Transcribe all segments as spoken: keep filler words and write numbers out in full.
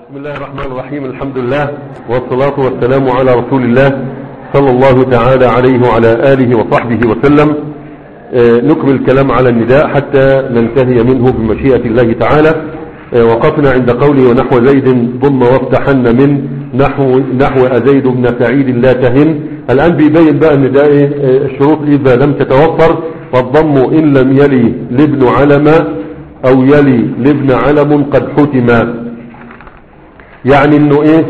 بسم الله الرحمن الرحيم. الحمد لله والصلاة والسلام على رسول الله صلى الله تعالى عليه وعلى آله وصحبه وسلم. آه نكمل الكلام على النداء حتى ننتهي منه بمشيئة الله تعالى. آه وقفنا عند قوله ونحو زيد ضم وافتحن من نحو نحو أزيد بن سعيد لا تهن. الآن بيبين بقى النداء آه الشروط إذا لم تتوفر، والضم إن لم يلي لابن علم أو يلي لابن علم قد حتم. يعني انه ايه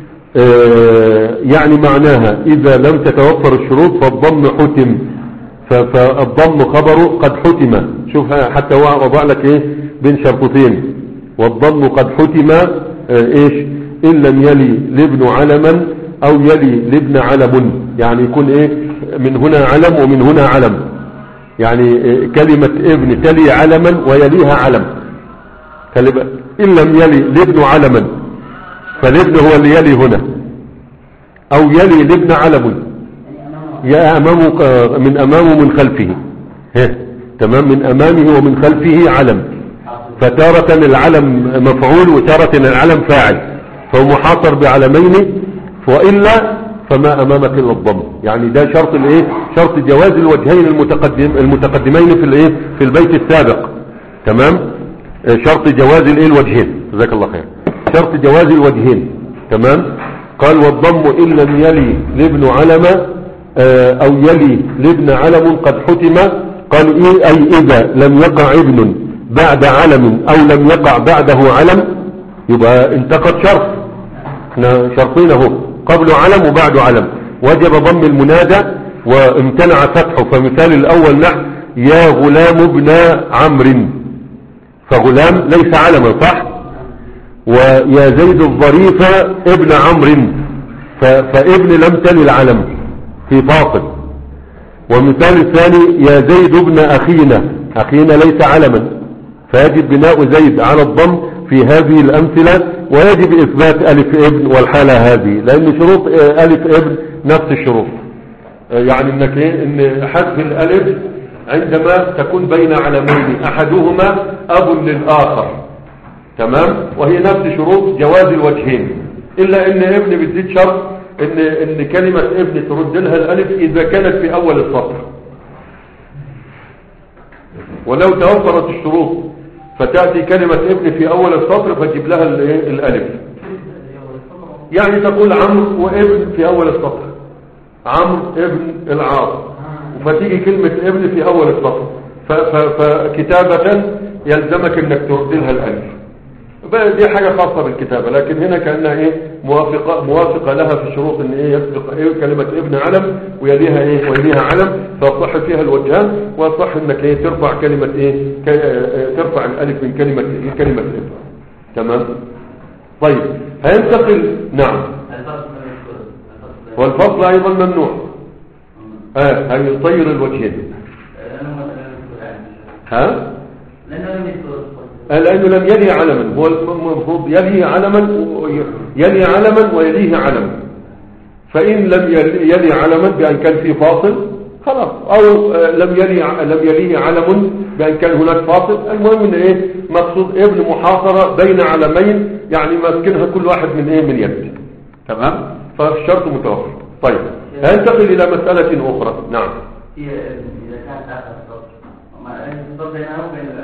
آه يعني معناها اذا لم تتوفر الشروط فالضم حتم، فالضم خبره قد حتم. شوف حتى هو وضع لك ايه بين شرطتين، والضم قد حتم آه ايش ان لم يلي لابن علما او يلي لابن علم، يعني يكون ايه من هنا علم ومن هنا علم، يعني آه كلمة ابن تلي علما ويليها علم. ان لم يلي لابن علما فالابن هو اللي يلي هنا، او يلي لابن علم يا امامه من امامه من خلفه. ها تمام، من امامه ومن خلفه علم، فتارة العلم مفعول وتارة العلم فاعل، فهو محاصر بعلمين، وإلا فما امامك الا الضم. يعني ده شرط الايه شرط جواز الوجهين المتقدم المتقدمين في الايه في البيت السابق. تمام، شرط جواز الايه الوجهين. جزاك الله خير. شرط جواز الوجهين. تمام. قال والضم إن لم يلي لابن علم أو يلي لابن علم قد حتم. قال إيه أي إذا لم يقع ابن بعد علم أو لم يقع بعده علم، يبقى انتقد شرط. احنا شرطينه قبل علم وبعد علم، وجب ضم المنادى وامتنع فتحه. فمثال الأول نحو يا غلام ابن عمرو، فغلام ليس علما صح، ويا زيد الظريف ابن عمرو، فابن لم تل العلم في فاصل. ومثال الثاني يا زيد ابن أخينا، أخينا ليس علما، فيجب بناء زيد على الضم في هذه الأمثلة، ويجب إثبات ألف ابن والحالة هذه، لأن شروط ألف ابن نفس الشروط. يعني انك ايه ان حذف الألف عندما تكون بين علمين أحدهما أب للآخر. تمام، وهي نفس شروط جواز الوجهين، إلا إن ابن بتزيد شرط إن إن كلمة ابن ترد لها الألف إذا كانت في أول السطر، ولو توفرت الشروط فتأتي كلمة ابن في أول السطر فتجيب لها الألف. يعني تقول عمرو وابن في أول السطر، عمرو ابن العاص، فتيجي كلمة ابن في أول السطر، فكتابة يلزمك إنك ترد لها الألف. دي حاجة خاصة بالكتابة، لكن هنا كأنها ايه موافقة موافقة لها في شروط ان ايه يسبق ايه كلمة ابن علم ويليها ايه ويليها علم، فصح فيها الوجهان، وصح انك ايه ترفع كلمة ايه ترفع الالف من كلمة ايه كلمة ابن. تمام. طيب هينتقل. نعم، والفصل ايضا ممنوع. اه هيطير الوجهين. ها لأنه لم يلي علما، هو المفروض يلي علما يلي علما ويليه علم، فإن لم يلي علما بأن كان في فاصل خلاص، أو لم يلي لم يليه علم بأن كان هناك فاصل. المهم إن إيه مقصود ابن محاصرة بين علمين، يعني ماسكنها كل واحد من إيه من يد. تمام، فالشرط متوفر. طيب هننتقل إلى مسألة أخرى. نعم. إذا كانت آخر السطر ما السطر بينه وبين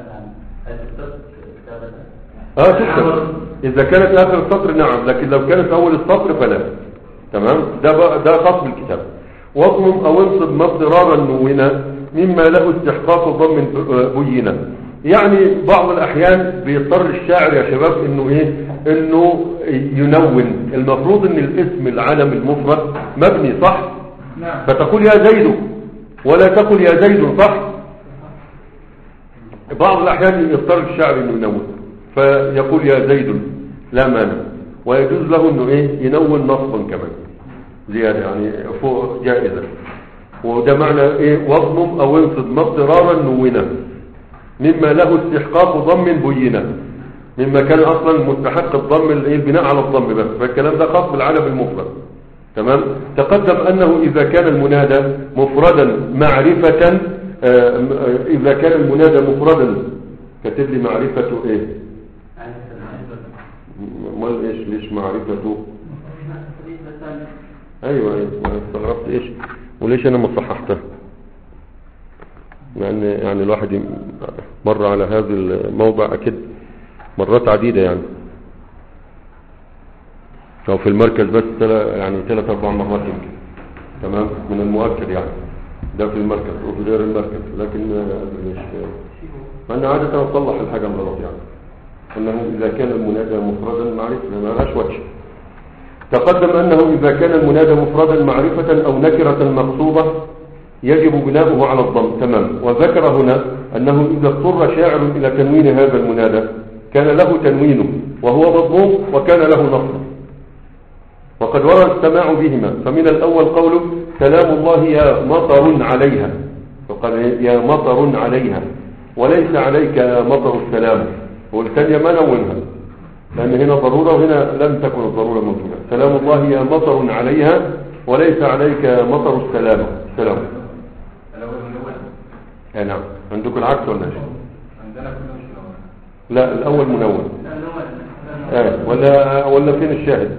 اه تكتب اذا كانت اخر السطر نعم، لكن لو كانت اول السطر فلا. تمام، ده ده خاص بالكتاب. واضمم او انصب ما اضطرارا نونا مما له استحقاق ضم بينا. يعني بعض الاحيان بيضطر الشاعر يا شباب انه ايه انه ينون. المفروض ان الاسم العلم المفرد مبني صح، نعم، فتقول يا زيد ولا تقول يا زيد صح. بعض الأحيان يضطر الشاعر انه ينون فيقول يا زيد لا مانع، ويجوز له انه ايه ينون نصبا كمان زيادة، يعني فوق جائزة. وده معنى ايه واضمم او انصب ما اضطرارا نونا مما له استحقاق ضم بينا، مما كان اصلا مستحق الضم البناء على الضم بس، فالكلام ده خاص بالعلم المفرد. تمام. تقدم انه اذا كان المنادى مفردا معرفة، إذا كان المنادى مفردا كتب لي معرفة إيه ايش ليش معرفته؟ ايوه ايوه انا استغربت ايش وليش انا ما صححتها، لان يعني الواحد مر على هذا الموضع اكيد مرات عديدة يعني، او في المركز بس يعني ثلاث اربع مرات يمكن. تمام، من المؤكد يعني ده في المركز وفي غير المركز، لكن مش انا عادة اصلح الحاجة الغلط يعني، انه اذا كان المنادى مفردا معرفة ما لهاش وجه. تقدم انه اذا كان المنادى مفردا معرفة او نكرة مقصودة يجب بناؤه على الضم. تمام. وذكر هنا انه اذا اضطر شاعر الى تنوين هذا المنادى كان له تنوينه وهو مضموم وكان له نصب، وقد ورد السماع بهما. فمن الاول قوله سلام الله يا مطر عليها، فقال يا مطر عليها وليس عليك مطر السلام، والثانية ما نونها لأن هنا ضرورة وهنا لم تكن الضرورة موجودة. سلام الله يا مطر عليها وليس عليك مطر السلام. السلام اي نعم. عندكم العكس ولا ايش؟ عندنا كله مش منون. لا الأول منون آه. ولا ولا فين الشاهد؟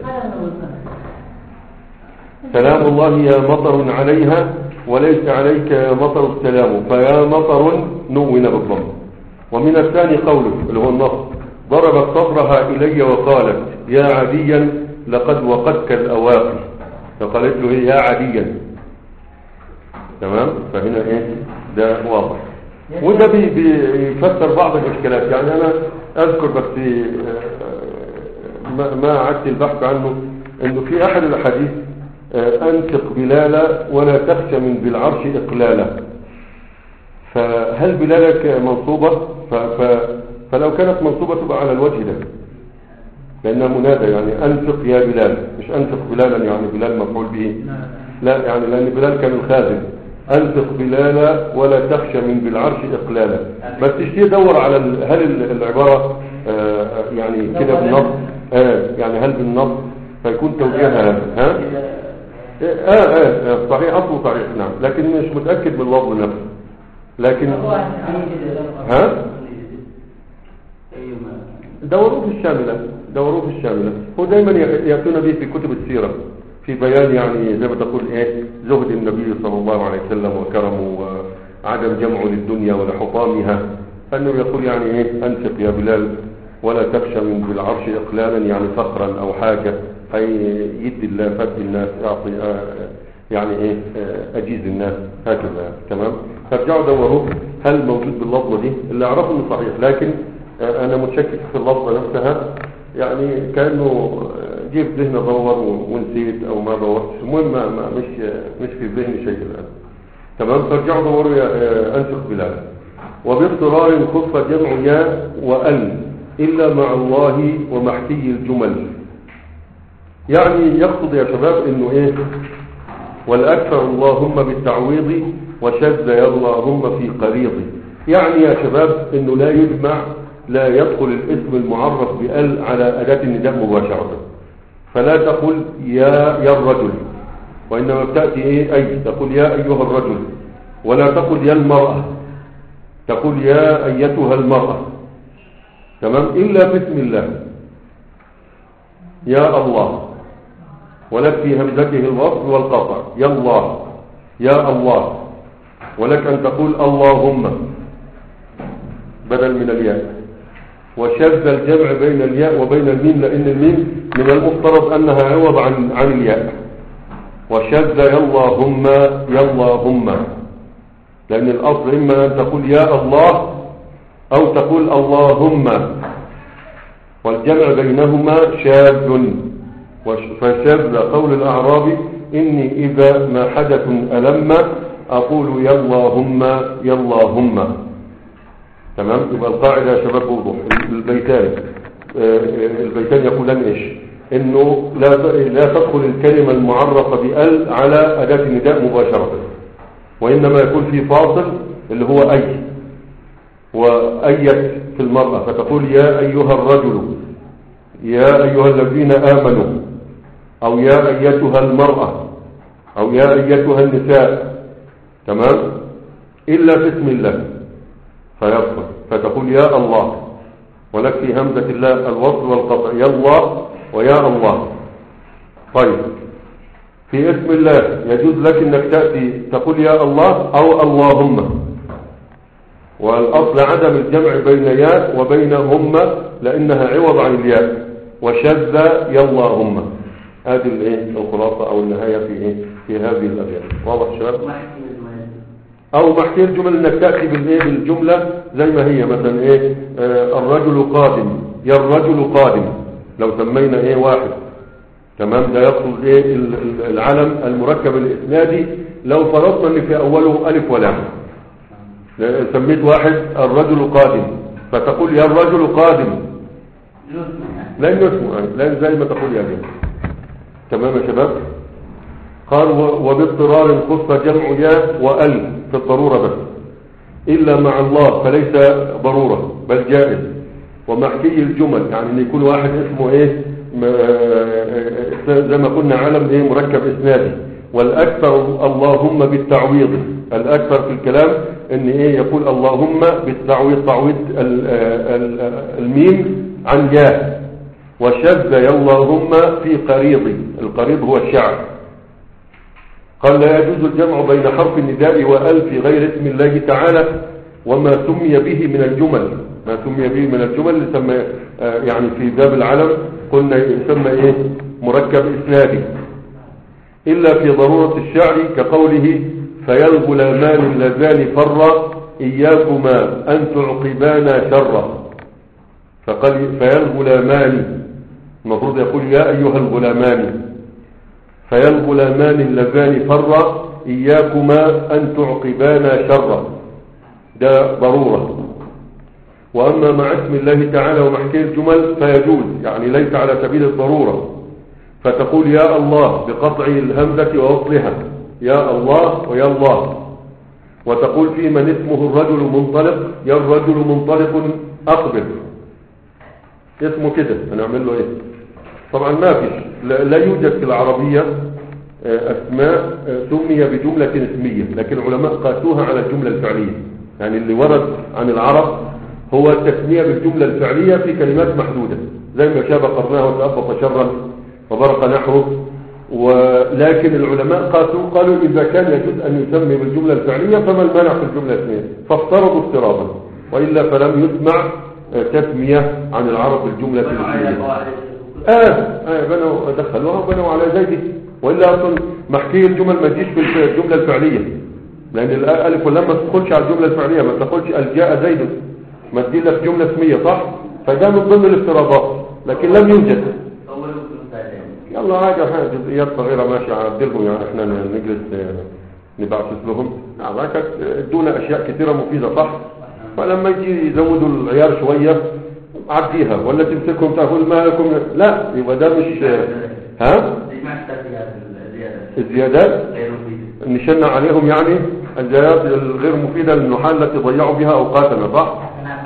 سلام الله يا مطر عليها وليس عليك مطر السلام، فيا مطر نون بالضم. ومن الثاني قوله اللي هو النص ضربت صدرها إلي وقالت يا عديا لقد وقدك الأواقي، فقالت له يا عديا. تمام. فهنا ايه ده واضح، وده بيفسر بعض الاشكالات. يعني انا اذكر بس ما, ما عدت البحث عنه، انه في احد الاحاديث انفق بلالا ولا تخشى من بالعرش اقلالا، فهل بلالك منصوبة؟ ف ف فلو كانت منصوبة تبقى على الوجه ده لانها منادى، يعني انفق يا بلال، مش انفق بلالا يعني بلال مفعول به، لا يعني لان بلال كان الخازن. انفق بلالا ولا تخشى من بالعرش اقلالا، بس تشتي دور على ال... هل العبارة آه يعني كده بالنص آه يعني هل بالنص فيكون توجيهها ها آه, آه, اه صحيح اصله صحيح نعم، لكن مش متأكد من اللفظ نفسه. لكن ها دوروه في الشاملة، دوروه في الشاملة، هو دايما يأتون به في كتب السيرة في بيان يعني زي ما تقول ايه زهد النبي صلى الله عليه وسلم وكرمه وعدم جمعه للدنيا ولحطامها، انه يقول يعني ايه انفق يا بلال ولا تخشى من بالعرش اقلالا، يعني فقرا او حاجة، اي يد الله فد الناس اعطي يعني ايه اجيز الناس هكذا. تمام. فارجعوا دوروه هل موجود باللفظة دي، اللي اعرفه انه صحيح، لكن انا متشكك في اللفظة نفسها، يعني كأنه جيب ذهن دور ونسيت او ما دورتش، المهم ما مش مش في ذهني شيء الان. تمام. فارجعوا دوروا انفق بلال. وباضطرار خف جمع يا وأن الا مع الله ومحكي الجمل، يعني يقصد يا شباب انه ايه والاكثر اللهم بالتعويض وشذ يا اللهم في قريضي، يعني يا شباب انه لا يجمع، لا يدخل الاسم المعرف بأل على أداة النداء مباشرة، فلا تقول يا يا الرجل، وإنما بتأتي إيه أي تقول يا أيها الرجل، ولا تقول يا المرأة، تقول يا أيتها المرأة. تمام. إلا باسم الله يا الله، ولك في همزته الوصل والقطع يا الله يا الله، ولك أن تقول اللهم بدل من الياء، وشذ الجمع بين الياء وبين الميم، لأن الميم من المفترض أنها عوض عن عن الياء، وشذ يا اللهم يا اللهم، لأن الأصل إما أن تقول يا الله أو تقول اللهم، والجمع بينهما شاذ. فشذ قول الأعرابي إني إذا ما حدث ألم أقول يا اللهم يا اللهم. تمام. يبقى القاعدة يا شباب بوضوح البيتان البيتان يقولان ايش؟ انه لا لا تدخل الكلمة المعرفة بأل على أداة النداء مباشرة، وإنما يكون في فاصل اللي هو أي، وأيت في المرأة فتقول يا أيها الرجل يا أيها الذين آمنوا، أو يا أيتها المرأة، أو يا أيتها النساء. تمام. إلا باسم الله فيصل فتقول يا الله، ولك في همزة الله الوصل والقطع يا الله، ويا الله. طيب في اسم الله يجوز لك انك تأتي تقول يا الله او اللهم، والاصل عدم الجمع بين ياء وبين هم لانها عوض عن الياء، وشذ يا اللهم. هذه الايه الخلاصه او النهايه في ايه في هذه الابيات. واضح شباب؟ او محكي الجمل انك تاتي بالايه بالجمله زي ما هي، مثلا ايه آه الرجل قادم، يا الرجل قادم لو سمينا ايه واحد، تمام، ده يقصد ايه العلم المركب الاسنادي لو فرضنا ان في اوله الف ولام. سميت واحد الرجل قادم فتقول يا الرجل قادم لان اسمه لان زي ما تقول يا جماعه. تمام يا شباب؟ قال وباضطرار خص جمع يا وال في الضروره بس، الا مع الله فليس ضروره بل جائز. ومحكي الجمل يعني ان يكون واحد اسمه ايه زي ما قلنا علم ايه مركب اسنادي، والاكثر اللهم بالتعويض. الاكثر في الكلام ان ايه يقول اللهم بالتعويض، تعويض الميم عن ياء. وشذ يا اللهم في قريض، القريض هو الشعر. قال لا يجوز الجمع بين حرف النداء وال في غير اسم الله تعالى وما سمي به من الجمل. ما سمي به من الجمل يسمى يعني في باب العلم قلنا يسمى ايه مركب اسنادي، الا في ضرورة الشعر كقوله فيا الغلامان اللذان فر اياكما ان تعقبانا شرا. فقال فيا الغلامان، المفروض يقول يا ايها الغلامان. فيا الغلامان اللذان فر اياكما ان تعقبانا شرا، ده ضرورة. واما مع اسم الله تعالى ومحكي الجمل فيجوز، يعني ليس على سبيل الضرورة. فتقول يا الله بقطع الهمزة ووصلها يا الله ويا الله. وتقول في من اسمه الرجل منطلق يا الرجل منطلق اقبل، اسمه كده هنعمل له ايه؟ طبعا ما فيش، لا يوجد في العربية اسماء سمي بجملة اسمية، لكن العلماء قاسوها على الجملة الفعلية. يعني اللي ورد عن العرب هو التسمية بالجملة الفعلية في كلمات محدودة، زي ما شاب قرناه وتأبط شرا وبرق نحره. ولكن العلماء قاسوا قالوا إذا كان يجوز أن يسمي بالجملة الفعلية فما المانع في الجملة الاسمية، فافترضوا افتراضا، وإلا فلم يسمع تسمية عن العرب بالجملة الاسمية. آه, آه بنوا دخلوها وبنوا على زيده، وإلا أصلا محكي الجمل ما تجيش في الجملة الفعلية، لأن الألف واللام ما تدخلش على الجملة الفعلية، ما تدخلش الجاء زيد، ما تدي لك جملة اسمية صح؟ فده من ضمن الافتراضات، لكن لم يوجد. يلا حاجة حاجة جزئيات صغيرة ماشي عدلهم، يعني احنا نجلس نبعث لهم دون أشياء كثيرة مفيدة صح؟ فلما يجي يزودوا العيار شوية عديها، ولا تمسكهم تقول ما لكم، لا يبقى ده مش ها؟ الزيادات نشنع عليهم، يعني الزيادات الغير مفيدة للنحال التي ضيعوا بها أوقاتنا صح؟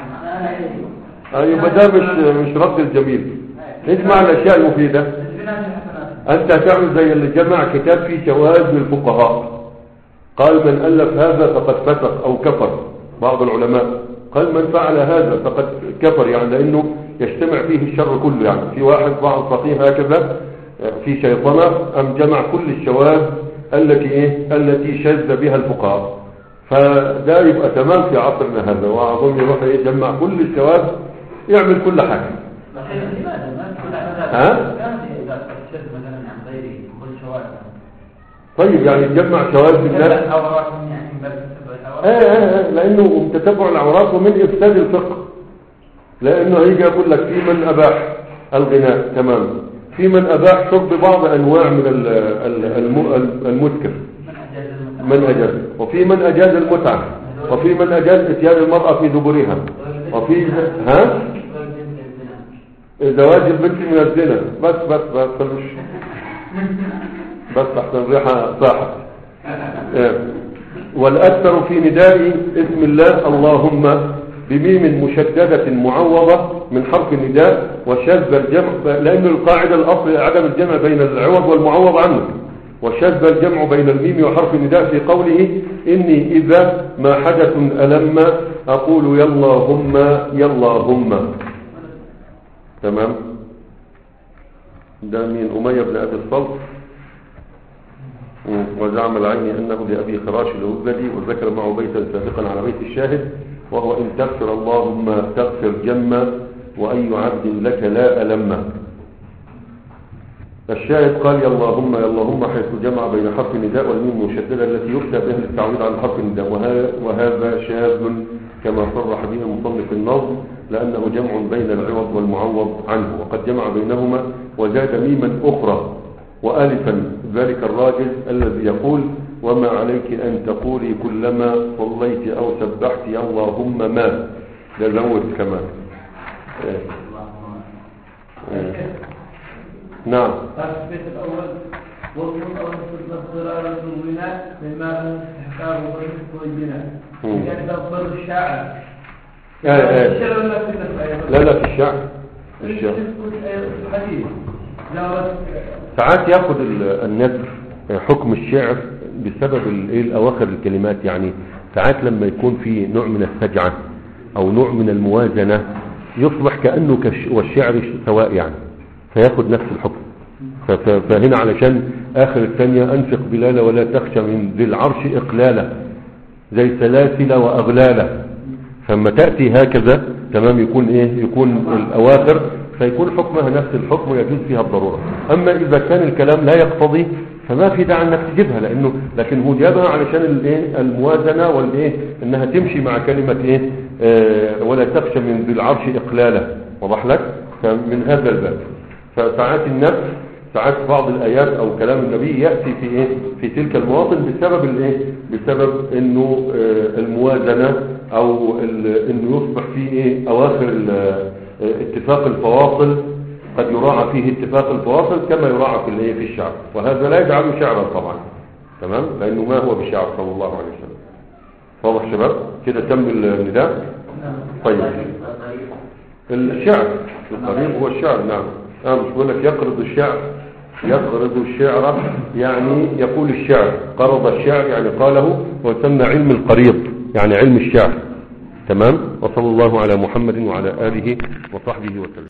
يبقى ده مش مش رد الجميل. اسمع الأشياء المفيدة. أنت تعمل زي اللي جمع كتاب فيه شواذ للفقهاء، قال من ألف هذا فقد فسق أو كفر. بعض العلماء قال من فعل هذا فقد كفر، يعني لأنه يجتمع فيه الشر كله. يعني في واحد بعض فقيه هكذا في شيطنة أم جمع كل الشواذ التي إيه التي شذ بها الفقهاء، فده يبقى تمام في عصرنا هذا. وأظن يروح يجمع كل الشواذ يعمل كل حاجة. ها؟ طيب يعني يجمع شواذ بالناس آه آه لأنه تتبع العورات ومن إفساد الفقه. لأنه هيجي يقول لك في من أباح الغناء تمام، في من أباح شرب بعض أنواع من المسكر من أجاز، وفي من أجاز المتعة، وفي من أجاز اتيان المرأة في دبرها، وفي ها زواج البنت من الزنا. بس بس بس خلوش بس احسن ريحة صاحب. والأكثر في نداء اسم الله اللهم بميم مشددة معوضة من حرف النداء وشذ الجمع، لأن القاعدة الأصل عدم الجمع بين العوض والمعوض عنه. وشذ الجمع بين الميم وحرف النداء في قوله إني إذا ما حدث ألم أقول ياللهم ياللهم. تمام. ده من أمية بن أبي الصلت. وزعم العيني أنه لأبي خراش الهذلي، وذكر معه بيتا سابقا على بيت الشاهد، وهو إن تغفر اللهم تغفر جما، وأي عبد لك لا ألم. الشاهد قال يا اللهم يا اللهم، حيث جمع بين حرف النداء والميم المشددة التي يفتى بها للتعويض عن حرف النداء، وهذا شاذ كما صرح به المصنف النظم، لأنه جمع بين العوض والمعوض عنه، وقد جمع بينهما وزاد ميما أخرى وآلفا، ذلك الراجز الذي يقول وما عليك أن تقولي كلما صليت أو سبحت يا اللهم ما، ده زود كمان. إيه. إيه. نعم. البيت الأول والصوت أو الضرارة الغناء مما استحقاق والرزق والبناء، يعني أفضل الشاعر. آه آه. لا لا في الشعر. الشعر. ساعات ياخذ النثر حكم الشعر بسبب الأواخر الكلمات، يعني ساعات لما يكون في نوع من السجعة أو نوع من الموازنة يصبح كأنه والشعر سواء يعني، فياخذ نفس الحكم. فهنا علشان آخر الثانية أنفق بلالة ولا تخشى من ذي العرش إقلالة، زي سلاسل وأغلالة، فلما تأتي هكذا تمام يكون إيه، يكون الأواخر فيكون حكمها نفس الحكم ويجوز فيها الضرورة. أما إذا كان الكلام لا يقتضي فما في داعي انك تجيبها، لانه لكن هو جابها علشان الايه الموازنه والايه انها تمشي مع كلمه ايه آه ولا تخشى من ذي العرش اقلاله، واضح لك؟ فمن هذا الباب. فساعات النفس ساعات بعض الايات او كلام النبي ياتي في ايه في تلك المواطن بسبب الايه بسبب انه آه الموازنه او انه يصبح فيه ايه اواخر اتفاق الفواصل، قد يراعى فيه اتفاق الفواصل كما يراعى في الايه في الشعر، وهذا لا يجعله شعرا طبعا، تمام، لانه ما هو بشعر صلى الله عليه وسلم. واضح شباب كده؟ تم النداء. طيب الشعر القريب هو الشعر. نعم اه مش بقول لك يقرض الشعر، يقرض الشعر يعني يقول الشعر، قرض الشعر يعني قاله، ويسمى علم القريض يعني علم الشعر. تمام. وصلى الله على محمد وعلى آله وصحبه وسلم.